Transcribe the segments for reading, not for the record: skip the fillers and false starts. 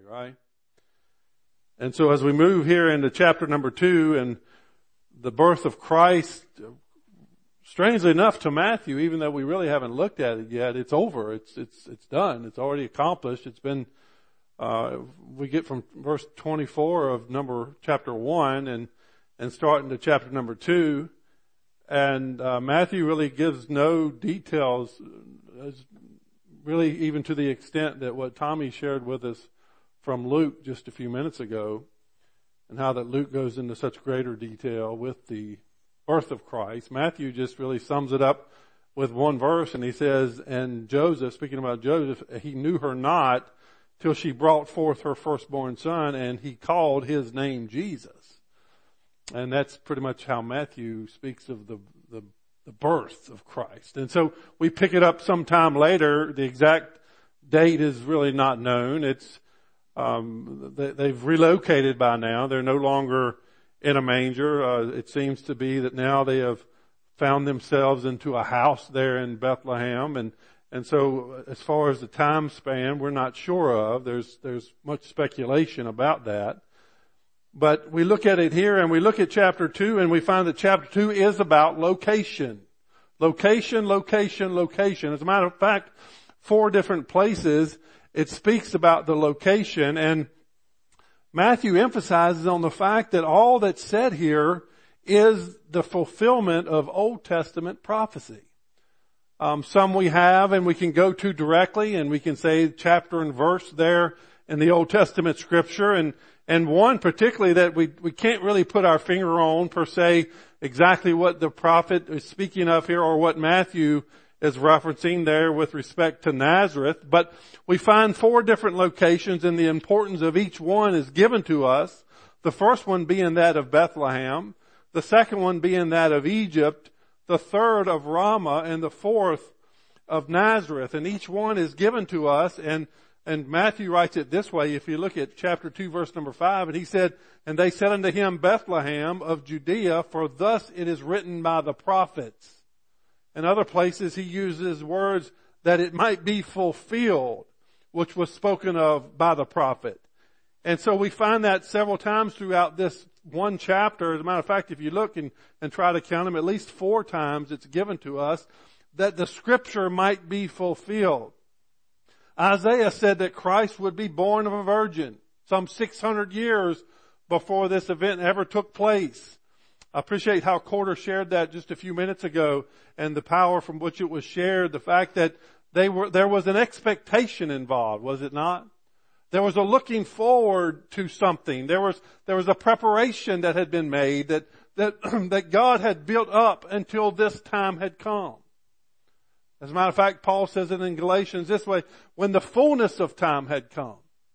right? And so as we move here into chapter number 2 and the birth of Christ, strangely enough to Matthew, even though we really haven't looked at it yet, it's over. It's done. It's already accomplished. It's been, we get from verse 24 of chapter 1 and start into chapter number 2. And Matthew really gives no details, really even to the extent that what Tommy shared with us from Luke just a few minutes ago, and how that Luke goes into such greater detail with the birth of Christ. Matthew just really sums it up with one verse, and he says, and Joseph, speaking about Joseph, he knew her not till she brought forth her firstborn son, and he called his name Jesus. And that's pretty much how Matthew speaks of the birth of Christ. And so we pick it up sometime later. The exact date is really not known. It's they've relocated by now. They're no longer in a manger. It seems to be that now they have found themselves into a house there in Bethlehem. And so as far as the time span, we're not sure of. There's much speculation about that. But we look at it here and we look at chapter 2 and we find that chapter 2 is about location. Location, location, location. As a matter of fact, 4 different places it speaks about the location, and Matthew emphasizes on the fact that all that's said here is the fulfillment of Old Testament prophecy. Some we have and we can go to directly and we can say chapter and verse there in the Old Testament scripture, and one particularly that we can't really put our finger on per se exactly what the prophet is speaking of here or what Matthew is referencing there with respect to Nazareth. But we find 4 different locations and the importance of each one is given to us. The first one being that of Bethlehem, the second one being that of Egypt, the third of Ramah, and the fourth of Nazareth. And each one is given to us, and Matthew writes it this way. If you look at chapter 2 verse number 5, and he said, and they said unto him, Bethlehem of Judea, for thus it is written by the prophets. In other places he uses words that it might be fulfilled, which was spoken of by the prophet. And so we find that several times throughout this one chapter. As a matter of fact, if you look and try to count them, at least 4 times it's given to us that the scripture might be fulfilled. Isaiah said that Christ would be born of a virgin some 600 years before this event ever took place. I appreciate how Corder shared that just a few minutes ago and the power from which it was shared, the fact that there was an expectation involved, was it not? There was a looking forward to something. There was a preparation that had been made that God had built up until this time had come. As a matter of fact, Paul says it in Galatians this way, when the fullness of time had come.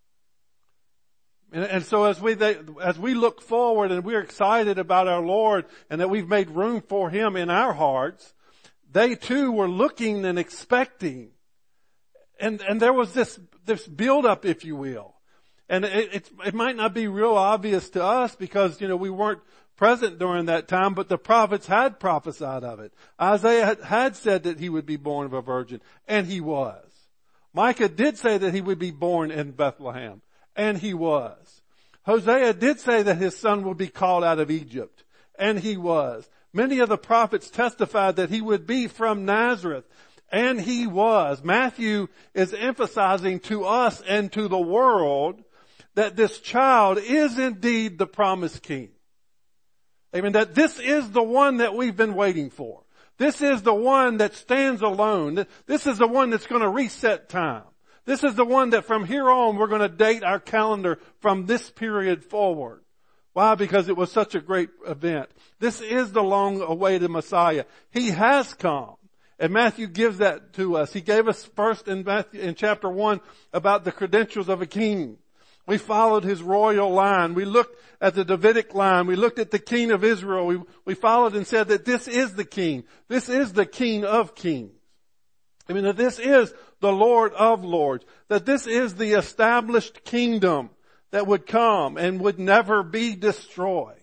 And so as we look forward and we're excited about our Lord and that we've made room for Him in our hearts, they too were looking and expecting. And there was this build up, if you will. And it might not be real obvious to us because, we weren't present during that time, but the prophets had prophesied of it. Isaiah had said that he would be born of a virgin, and he was. Micah did say that he would be born in Bethlehem, and he was. Hosea did say that his son would be called out of Egypt, and he was. Many of the prophets testified that he would be from Nazareth, and he was. Matthew is emphasizing to us and to the world that this child is indeed the promised king. Amen. That this is the one that we've been waiting for. This is the one that stands alone. This is the one that's going to reset time. This is the one that from here on we're going to date our calendar from this period forward. Why? Because it was such a great event. This is the long-awaited Messiah. He has come. And Matthew gives that to us. He gave us first in chapter 1 about the credentials of a king. We followed his royal line. We looked at the Davidic line. We looked at the king of Israel. We followed and said that this is the king. This is the king of kings. That this is the Lord of lords. That this is the established kingdom that would come and would never be destroyed.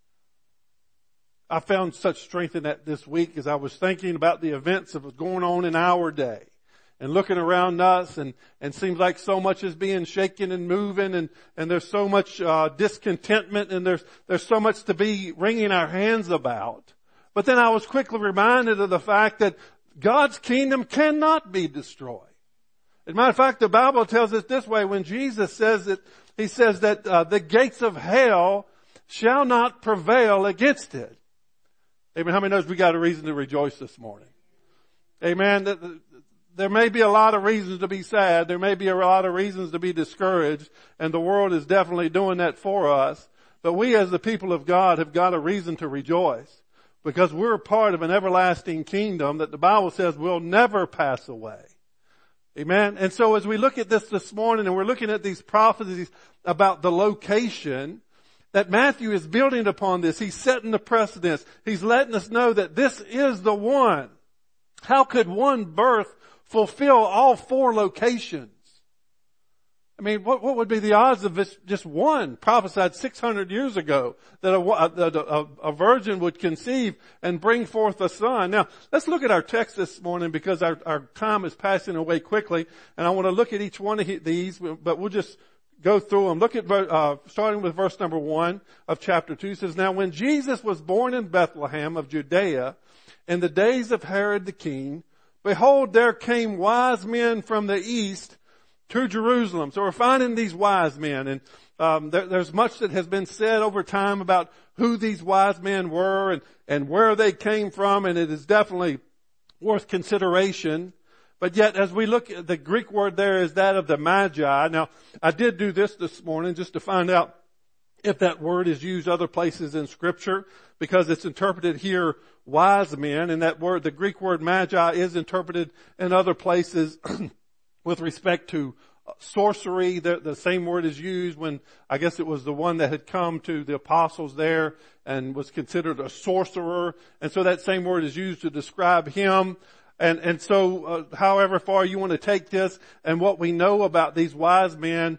I found such strength in that this week as I was thinking about the events that was going on in our day. and looking around us, and seems like so much is being shaken and moving, and there's so much discontentment, and there's so much to be wringing our hands about. But then I was quickly reminded of the fact that God's kingdom cannot be destroyed. As a matter of fact, the Bible tells us this way. When Jesus says it, he says that the gates of hell shall not prevail against it. Amen. How many knows we got a reason to rejoice this morning? Amen. There may be a lot of reasons to be sad. There may be a lot of reasons to be discouraged, and the world is definitely doing that for us. But we as the people of God have got a reason to rejoice, because we're part of an everlasting kingdom that the Bible says will never pass away. Amen. And so as we look at this morning, and we're looking at these prophecies about the location, that Matthew is building upon this. He's setting the precedence. He's letting us know that this is the one. How could one birth fulfill all four locations? I mean, what would be the odds of this, just one prophesied 600 years ago that a virgin would conceive and bring forth a son? Now, let's look at our text this morning, because our time is passing away quickly, and I want to look at each one of these, but we'll just go through them. Look at, starting with verse number 1 of chapter 2. It says, "Now when Jesus was born in Bethlehem of Judea in the days of Herod the king, behold, there came wise men from the east to Jerusalem." So we're finding these wise men, and there's much that has been said over time about who these wise men were and where they came from, and it is definitely worth consideration. But yet, as we look at the Greek word there is that of the Magi. Now, I did do this morning just to find out if that word is used other places in Scripture, because it's interpreted here wise men, and that word, the Greek word Magi, is interpreted in other places with respect to sorcery. The same word is used when, I guess it was the one that had come to the apostles there and was considered a sorcerer. And so that same word is used to describe him. And so, however far you want to take this, and what we know about these wise men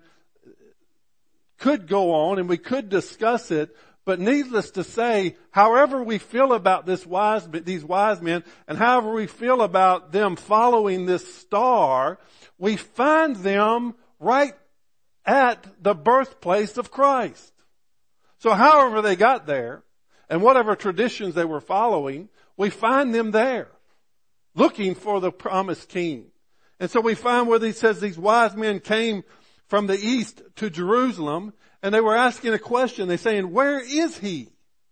could go on, and we could discuss it, but needless to say, however we feel about these wise men, and however we feel about them following this star, we find them right at the birthplace of Christ. So however they got there, and whatever traditions they were following, we find them there, looking for the promised king. And so we find where he says these wise men came from the east to Jerusalem, and they were asking a question. They're saying, where is he?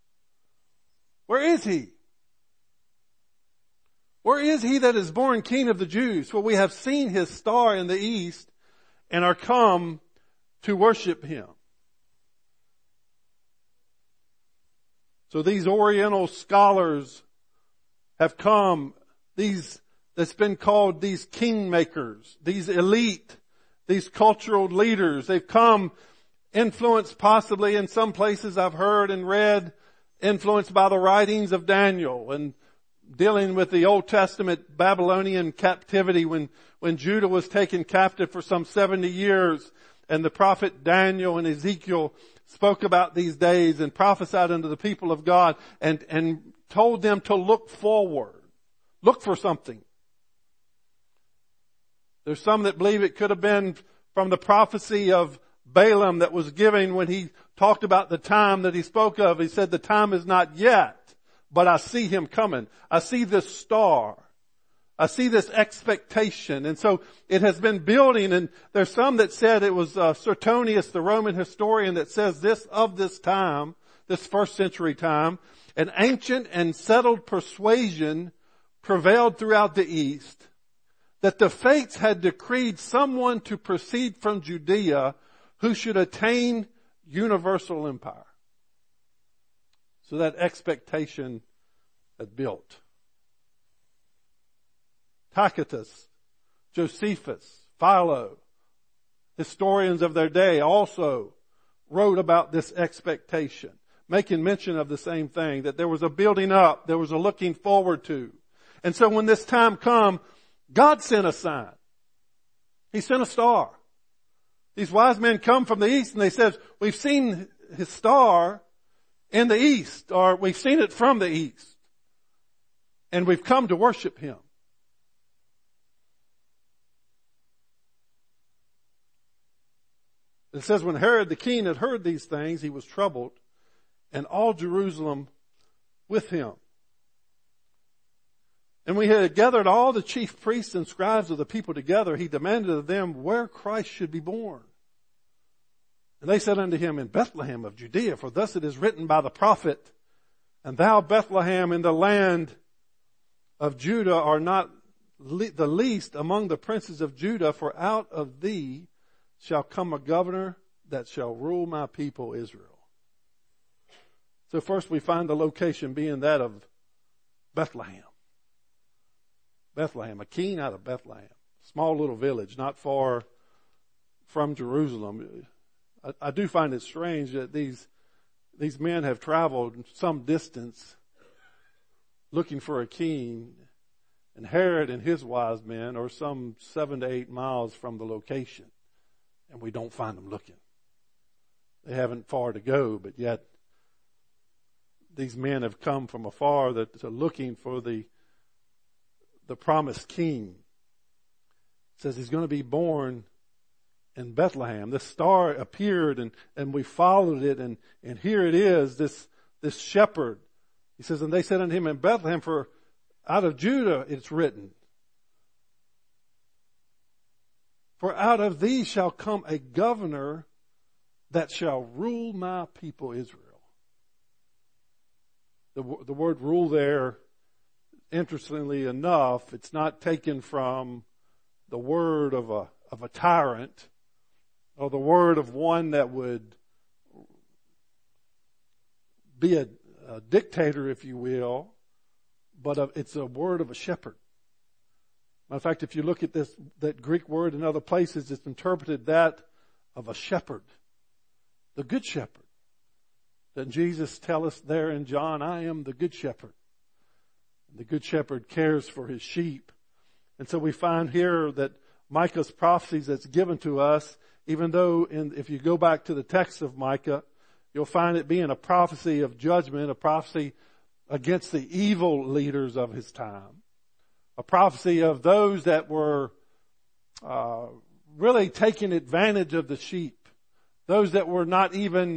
Where is he? Where is he that is born King of the Jews? For we have seen his star in the east and are come to worship him. So these Oriental scholars have come, that's been called these kingmakers, these elite, these cultural leaders. They've come influenced possibly in some places I've heard and read, influenced by the writings of Daniel and dealing with the Old Testament Babylonian captivity when Judah was taken captive for some 70 years, and the prophet Daniel and Ezekiel spoke about these days and prophesied unto the people of God and told them to look forward. Look for something. There's some that believe it could have been from the prophecy of Balaam that was given when he talked about the time that he spoke of. He said, the time is not yet, but I see him coming. I see this star. I see this expectation. And so it has been building, and there's some that said it was Suetonius, the Roman historian, that says this of this time, this first century time, an ancient and settled persuasion prevailed throughout the East that the fates had decreed someone to proceed from Judea who should attain universal empire. So that expectation had built. Tacitus, Josephus, Philo, historians of their day also wrote about this expectation, making mention of the same thing, that there was a building up, there was a looking forward to. And so when this time come, God sent a sign. He sent a star. These wise men come from the east and they said, we've seen his star in the east, or we've seen it from the east, and we've come to worship him. It says, when Herod the king had heard these things, he was troubled, and all Jerusalem with him. And when he had gathered all the chief priests and scribes of the people together, he demanded of them where Christ should be born. And they said unto him, in Bethlehem of Judea, for thus it is written by the prophet, and thou, Bethlehem, in the land of Judah, are not the least among the princes of Judah, for out of thee shall come a governor that shall rule my people Israel. So first we find the location being that of Bethlehem. Bethlehem, a king out of Bethlehem. Small little village, not far from Jerusalem. I do find it strange that these men have traveled some distance looking for a king, and Herod and his wise men are some 7 to 8 miles from the location, and we don't find them looking. They haven't far to go, but yet these men have come from afar that are looking for the promised king. It says he's going to be born in Bethlehem. This star appeared and we followed it, and here it is, this shepherd. He says, and they said unto him, in Bethlehem, for out of Judah it's written, for out of thee shall come a governor that shall rule my people Israel. The word rule there, interestingly enough, it's not taken from the word of a tyrant or the word of one that would be a dictator, if you will, but it's a word of a shepherd. Matter of fact, if you look at that Greek word in other places, it's interpreted that of a shepherd, the good shepherd. Then Jesus tell us there in John, I am the good shepherd. The good shepherd cares for his sheep. And so we find here that Micah's prophecies that's given to us, even though if you go back to the text of Micah, you'll find it being a prophecy of judgment, a prophecy against the evil leaders of his time, a prophecy of those that were really taking advantage of the sheep, those that were not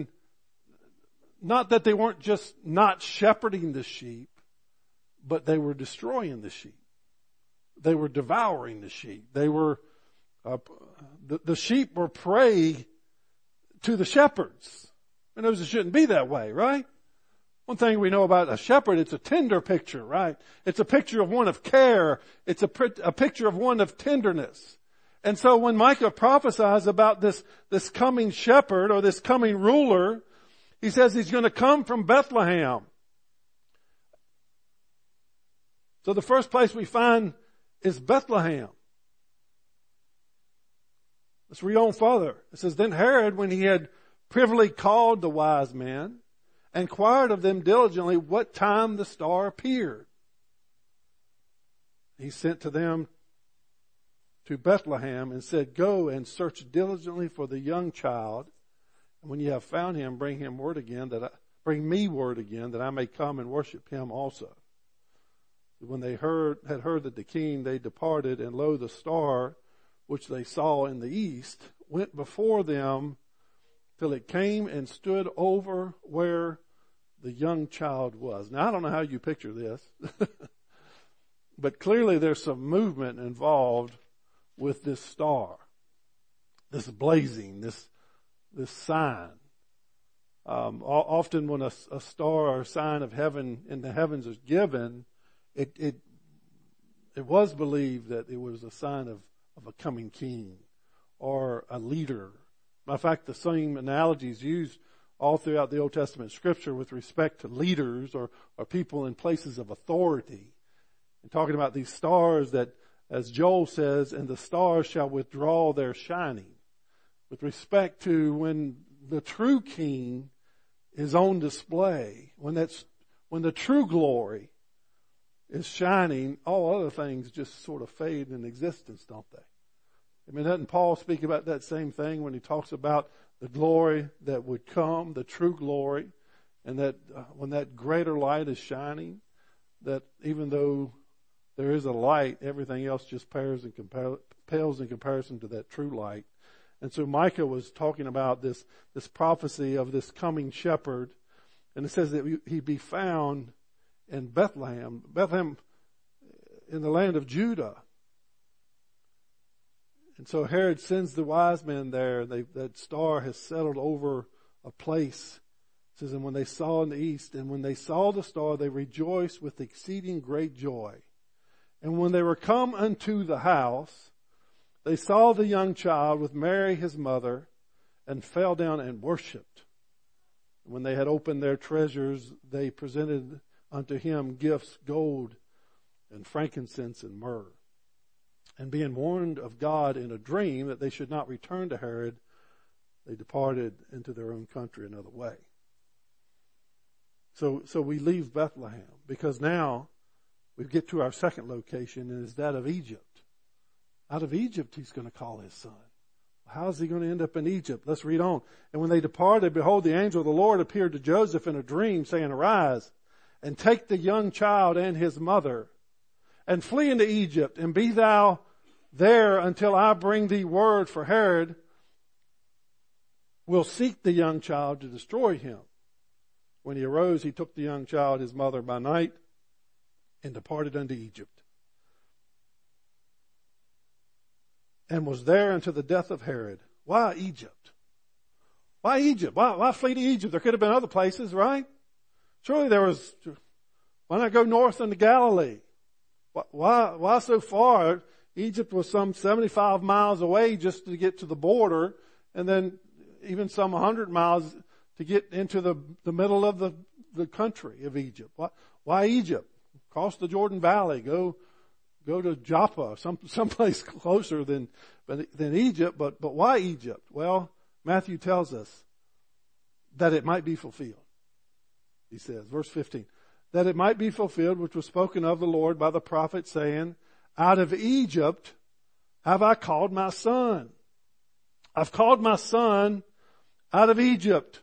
that they weren't just not shepherding the sheep, but they were destroying the sheep. They were devouring the sheep. They were, the sheep were prey to the shepherds. And it shouldn't be that way, right? One thing we know about a shepherd, it's a tender picture, right? It's a picture of one of care. It's a picture of one of tenderness. And so when Micah prophesies about this coming shepherd or this coming ruler, he says he's going to come from Bethlehem. So the first place we find is Bethlehem. Let's read on further. It says, then Herod, when he had privily called the wise men, inquired of them diligently what time the star appeared. He sent to them to Bethlehem and said, go and search diligently for the young child. And when you have found him, bring me word again that I may come and worship him also. When they had heard that the king, they departed, and lo, the star which they saw in the east went before them till it came and stood over where the young child was. Now, I don't know how you picture this, but clearly there's some movement involved with this star, this blazing, this sign. Often when a star or a sign of heaven in the heavens is given, it was believed that it was a sign of a coming king or a leader. Matter of fact, the same analogy is used all throughout the Old Testament scripture with respect to leaders or people in places of authority. And talking about these stars that, as Joel says, and the stars shall withdraw their shining. With respect to when the true king is on display, when the true glory is shining, all other things just sort of fade in existence, don't they? I mean, doesn't Paul speak about that same thing when he talks about the glory that would come, the true glory, and that when that greater light is shining, that even though there is a light, everything else just pales in comparison to that true light. And so Micah was talking about this prophecy of this coming shepherd. And it says that he'd be found in Bethlehem in the land of Judah. And so Herod sends the wise men there. That star has settled over a place. It says, and when they saw in the east, and when they saw the star, they rejoiced with exceeding great joy. And when they were come unto the house, they saw the young child with Mary his mother, and fell down and worshipped. When they had opened their treasures, they presented unto him gifts, gold and frankincense and myrrh. And being warned of God in a dream that they should not return to Herod, they departed into their own country another way. So we leave Bethlehem because now we get to our second location, and it's that of Egypt. Out of Egypt he's going to call his son. How is he going to end up in Egypt? Let's read on. And when they departed, behold, the angel of the Lord appeared to Joseph in a dream, saying, Arise, and take the young child and his mother, and flee into Egypt, and be thou there until I bring thee word, for Herod will seek the young child to destroy him. When he arose, he took the young child, his mother, by night, and departed unto Egypt, and was there until the death of Herod. Why Egypt? Why Egypt? Why flee to Egypt? There could have been other places, right? Surely there was. Why not go north into Galilee? Why so far? Egypt was some 75 miles away just to get to the border, and then even some 100 miles to get into the middle of the country of Egypt. Why Egypt? Cross the Jordan Valley, go to Joppa, someplace closer than Egypt. But why Egypt? Well, Matthew tells us that it might be fulfilled. He says, verse 15, that it might be fulfilled which was spoken of the Lord by the prophet, saying, Out of Egypt have I called my son. I've called my son out of Egypt.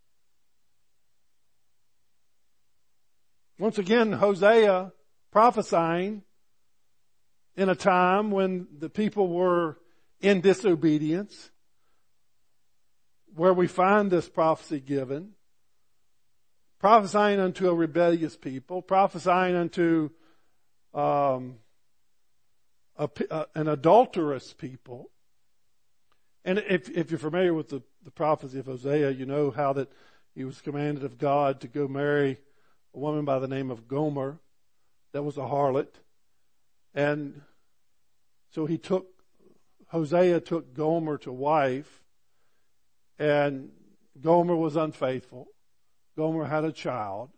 Once again, Hosea prophesying in a time when the people were in disobedience, where we find this prophecy given, prophesying unto a rebellious people, prophesying unto an adulterous people. And if you're familiar with the prophecy of Hosea, you know how that he was commanded of God to go marry a woman by the name of Gomer that was a harlot. And so Hosea took Gomer to wife, and Gomer was unfaithful. Gomer had a child.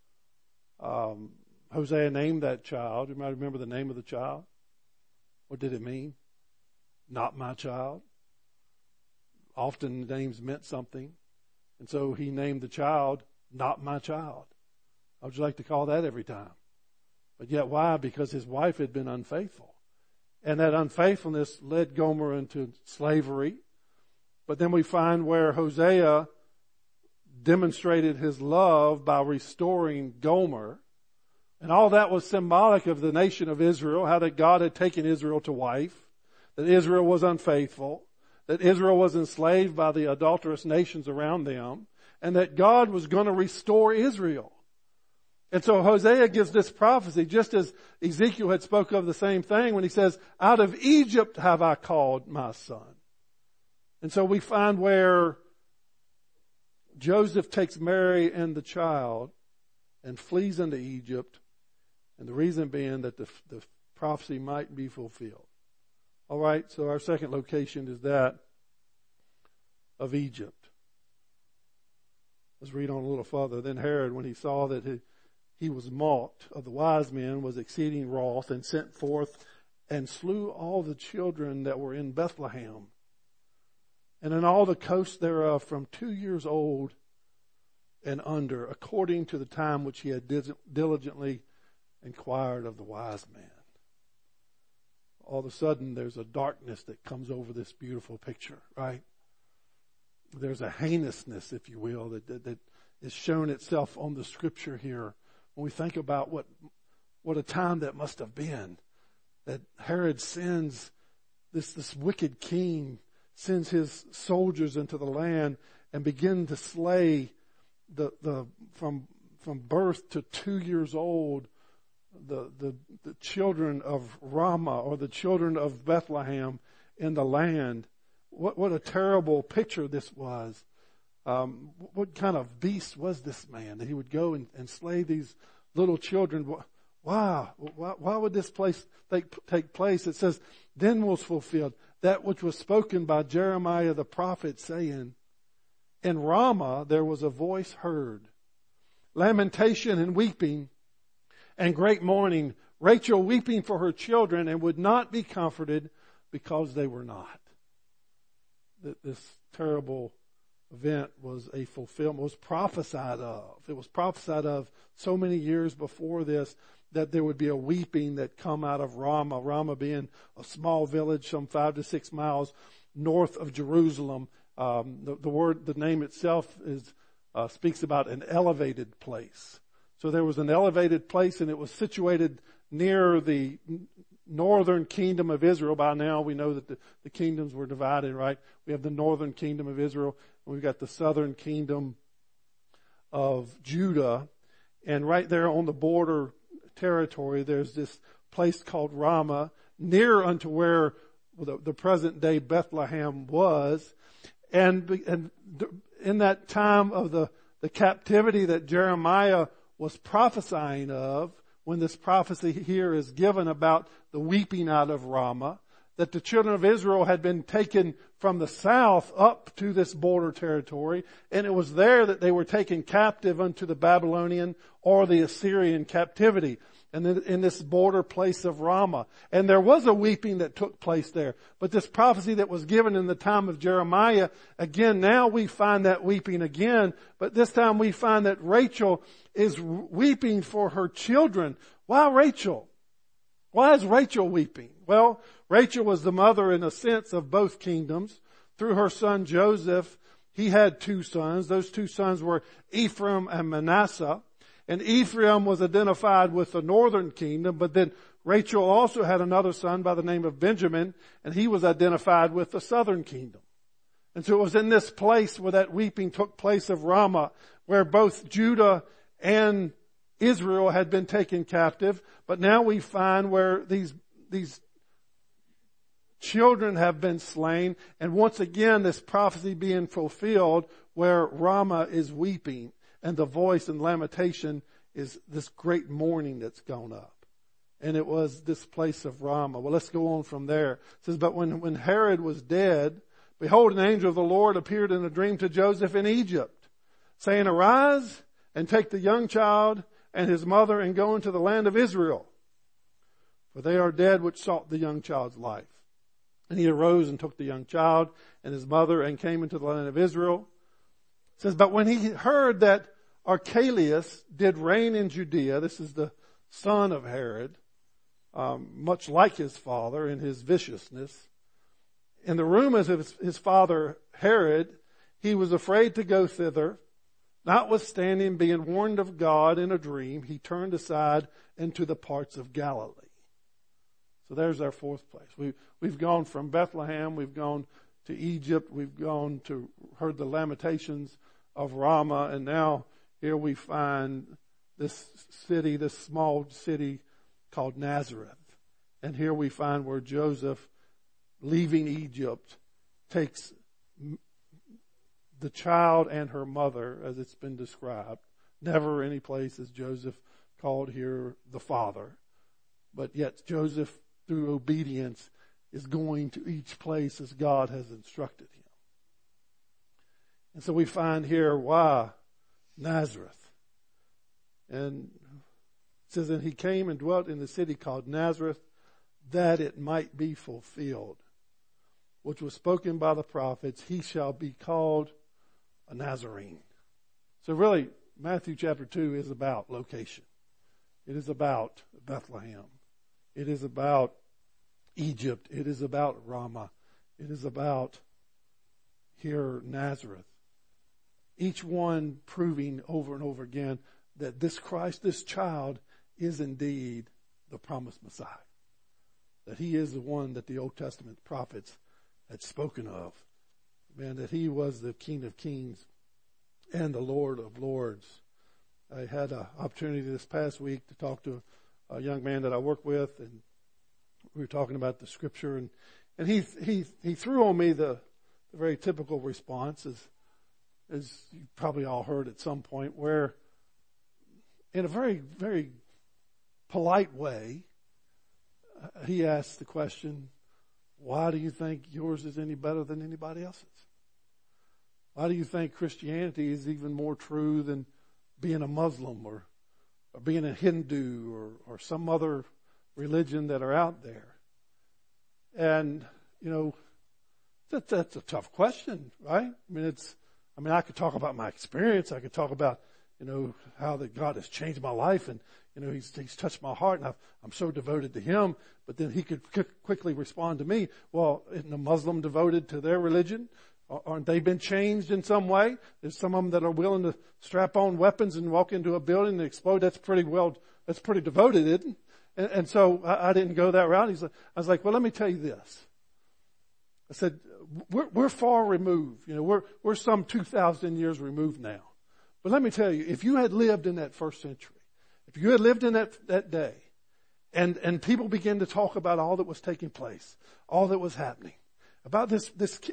Hosea named that child. You might remember the name of the child. What did it mean? Not my child. Often names meant something. And so he named the child, Not My Child. How would you like to call that every time? But yet why? Because his wife had been unfaithful. And that unfaithfulness led Gomer into slavery. But then we find where Hosea demonstrated his love by restoring Gomer. And all that was symbolic of the nation of Israel, how that God had taken Israel to wife, that Israel was unfaithful, that Israel was enslaved by the adulterous nations around them, and that God was going to restore Israel. And so Hosea gives this prophecy, just as Ezekiel had spoke of the same thing when he says, Out of Egypt have I called my son. And so we find where Joseph takes Mary and the child and flees into Egypt, and the reason being that the prophecy might be fulfilled. All right, so our second location is that of Egypt. Let's read on a little further. Then Herod, when he saw that he was mocked of the wise men, was exceeding wroth, and sent forth and slew all the children that were in Bethlehem, and in all the coasts thereof, from 2 years old and under, according to the time which he had diligently inquired of the wise men. All of a sudden, there's a darkness that comes over this beautiful picture, right? There's a heinousness, if you will, that is shown itself on the scripture here. When we think about what a time that must have been, that Herod sends this wicked king sends his soldiers into the land and begin to slay from birth to 2 years old, the children of Ramah, or the children of Bethlehem in the land. What a terrible picture this was. What kind of beast was this man that he would go and slay these little children? Why would this place take place? It says, then was fulfilled that which was spoken by Jeremiah the prophet, saying, in Ramah there was a voice heard, lamentation and weeping and great mourning, Rachel weeping for her children, and would not be comforted because they were not. This terrible event was a fulfillment, was prophesied of. It was prophesied of so many years before this, that there would be a weeping that come out of Ramah. Ramah being a small village some 5 to 6 miles north of Jerusalem. The name itself speaks about an elevated place. So there was an elevated place, and it was situated near the northern kingdom of Israel. By now we know that the kingdoms were divided, right? We have the northern kingdom of Israel, and we've got the southern kingdom of Judah. And right there on the border territory, there's this place called Ramah, near unto where the present day Bethlehem was. And in that time of the captivity that Jeremiah was prophesying of, when this prophecy here is given about the weeping out of Ramah, that the children of Israel had been taken from the south up to this border territory, and it was there that they were taken captive unto the Babylonian or the Assyrian captivity, and in this border place of Ramah. And there was a weeping that took place there. But this prophecy that was given in the time of Jeremiah, again, now we find that weeping again, but this time we find that Rachel is weeping for her children. Why Rachel? Why is Rachel weeping? Well, Rachel was the mother, in a sense, of both kingdoms. Through her son Joseph, he had 2 sons. Those 2 sons were Ephraim and Manasseh. And Ephraim was identified with the northern kingdom, but then Rachel also had another son by the name of Benjamin, and he was identified with the southern kingdom. And so it was in this place where that weeping took place of Ramah, where both Judah and Israel had been taken captive, but now we find where these children have been slain, and once again this prophecy being fulfilled where Ramah is weeping, and the voice and lamentation is this great mourning that's gone up. And it was this place of Ramah. Well, let's go on from there. It says, but when Herod was dead, behold, an angel of the Lord appeared in a dream to Joseph in Egypt, saying, arise and take the young child and his mother and go into the land of Israel, for they are dead which sought the young child's life. And he arose and took the young child and his mother and came into the land of Israel. It says, but when he heard that Archelaus did reign in Judea, this is the son of Herod, much like his father in his viciousness, in the rumors of his father Herod, he was afraid to go thither. Notwithstanding being warned of God in a dream, he turned aside into the parts of Galilee. So there's our 4th place. We've gone from Bethlehem, we've gone to Egypt, we've heard the lamentations of Ramah, and now here we find this small city called Nazareth. And here we find where Joseph, leaving Egypt, takes the child and her mother, as it's been described. Never any place is Joseph called here the father. But yet Joseph, through obedience, is going to each place as God has instructed him. And so we find here why Nazareth. And it says, and he came and dwelt in the city called Nazareth, that it might be fulfilled, which was spoken by the prophets, he shall be called a Nazarene. So really, Matthew chapter 2 is about location. It is about Bethlehem. It is about Egypt. It is about Ramah. It is about here Nazareth. Each one proving over and over again that this Christ, this child, is indeed the promised Messiah. That he is the one that the Old Testament prophets had spoken of. Man, that he was the King of Kings and the Lord of Lords. I had an opportunity this past week to talk to a young man that I work with, and we were talking about the scripture, and he threw on me the very typical response, as you probably all heard at some point, where in a very, very polite way, he asked the question, why do you think yours is any better than anybody else's? Why do you think Christianity is even more true than being a Muslim or being a Hindu or some other religion that are out there? And, that's a tough question, right? I could talk about my experience. I could talk about, how that God has changed my life, and, he's touched my heart, and I'm so devoted to him. But then he could quickly respond to me, well, isn't a Muslim devoted to their religion? Aren't they been changed in some way? There's some of them that are willing to strap on weapons and walk into a building and explode. That's pretty devoted, isn't it? And so I didn't go that route. I was like, well, let me tell you this. I said, we're far removed. We're some 2,000 years removed now. But let me tell you, if you had lived in that first century, if you had lived in that day, and people began to talk about all that was taking place, all that was happening, about this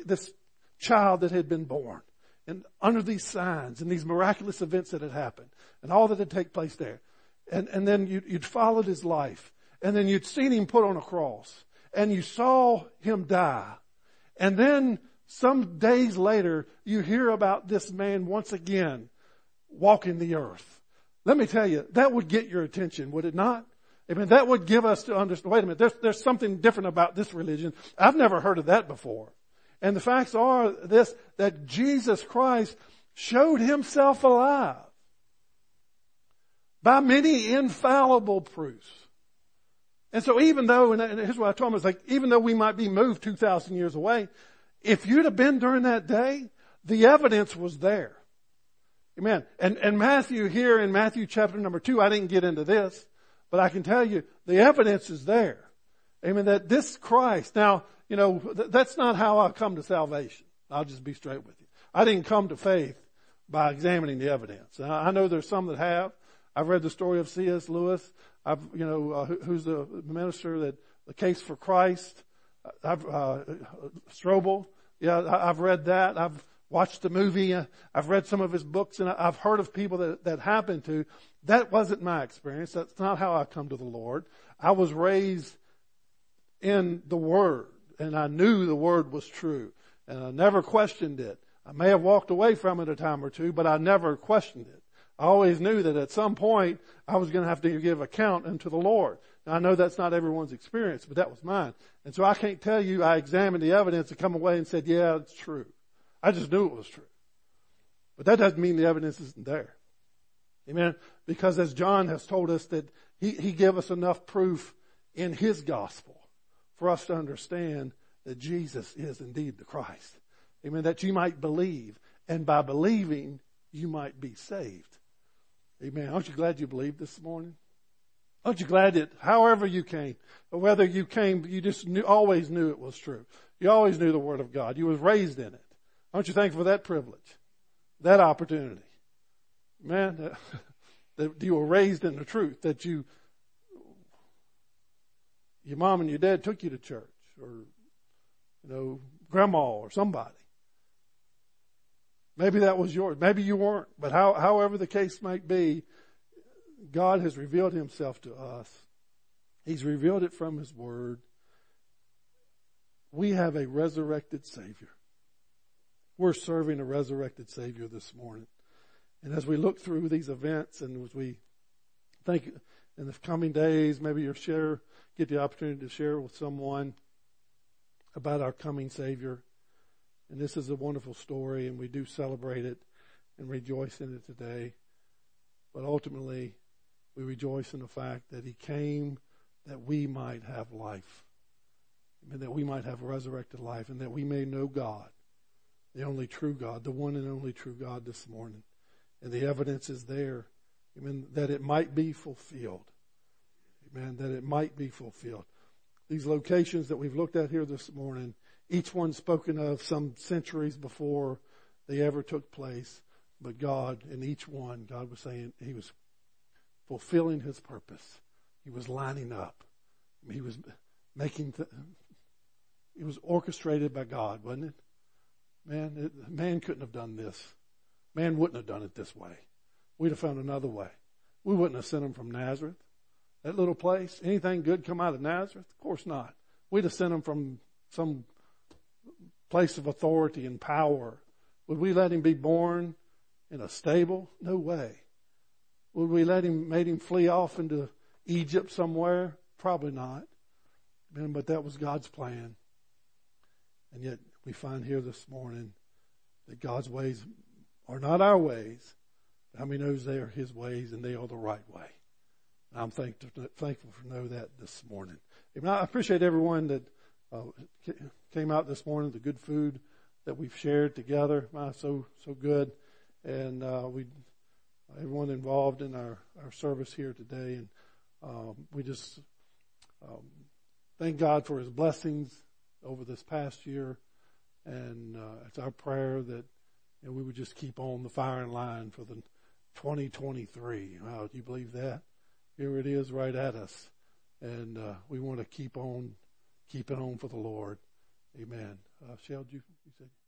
child that had been born, and under these signs and these miraculous events that had happened, and all that had taken place there, and then you'd followed his life, and then you'd seen him put on a cross, and you saw him die, and then some days later you hear about this man once again walking the earth. Let me tell you, that would get your attention, would it not? That would give us to understand, wait a minute, there's something different about this religion. I've never heard of that before. And the facts are that Jesus Christ showed himself alive by many infallible proofs. And so even though, and here's what I told him, it's like, even though we might be moved 2,000 years away, if you'd have been during that day, the evidence was there. Amen. And Matthew here in Matthew chapter number 2, I didn't get into this, but I can tell you the evidence is there. Amen. That this Christ, now, that's not how I come to salvation. I'll just be straight with you. I didn't come to faith by examining the evidence. I know there's some that have. I've read the story of C.S. Lewis. Who's the minister that the Case for Christ. Strobel. Yeah, I've read that. I've watched the movie. I've read some of his books, and I've heard of people that happened to. That wasn't my experience. That's not how I come to the Lord. I was raised in the Word, and I knew the Word was true, and I never questioned it. I may have walked away from it a time or two, but I never questioned it. I always knew that at some point I was going to have to give account unto the Lord. Now, I know that's not everyone's experience, but that was mine. And so I can't tell you I examined the evidence and come away and said, yeah, it's true. I just knew it was true. But that doesn't mean the evidence isn't there. Amen? Because as John has told us that he gave us enough proof in his gospel for us to understand that Jesus is indeed the Christ. Amen? That you might believe, and by believing, you might be saved. Amen. Aren't you glad you believed this morning? Aren't you glad that however you came, or whether you came, you just always knew it was true. You always knew the Word of God. You was raised in it. Aren't you thankful for that privilege, that opportunity? Man, that you were raised in the truth, that your mom and your dad took you to church, or, grandma or somebody. Maybe that was yours. Maybe you weren't. But however the case might be, God has revealed himself to us. He's revealed it from his Word. We have a resurrected Savior. We're serving a resurrected Savior this morning. And as we look through these events, and as we think in the coming days, maybe you'll get the opportunity to share with someone about our coming Savior. And this is a wonderful story, and we do celebrate it and rejoice in it today. But ultimately, we rejoice in the fact that he came that we might have life, and that we might have resurrected life, and that we may know God, the only true God, the one and only true God this morning. And the evidence is there, amen, that it might be fulfilled. Amen, that it might be fulfilled. These locations that we've looked at here this morning each one spoken of some centuries before they ever took place. But God, in each one, God was saying He was fulfilling His purpose. He was lining up. He was making, it was orchestrated by God, wasn't it? Man couldn't have done this. Man wouldn't have done it this way. We'd have found another way. We wouldn't have sent Him from Nazareth. That little place, anything good come out of Nazareth? Of course not. We'd have sent Him from some place of authority and power. Would we let Him be born in a stable? No way. Would we made Him flee off into Egypt somewhere? Probably not. But that was God's plan. And yet we find here this morning that God's ways are not our ways. How many knows they are His ways and they are the right way? I'm thankful to know that this morning. I appreciate everyone that came out this morning, the good food that we've shared together. So good. And everyone involved in our service here today. And we just thank God for His blessings over this past year. And it's our prayer that we would just keep on the firing line for the 2023. Wow, do you believe that? Here it is right at us. And we want to keep on keeping on for the Lord. Amen. Shell, you said?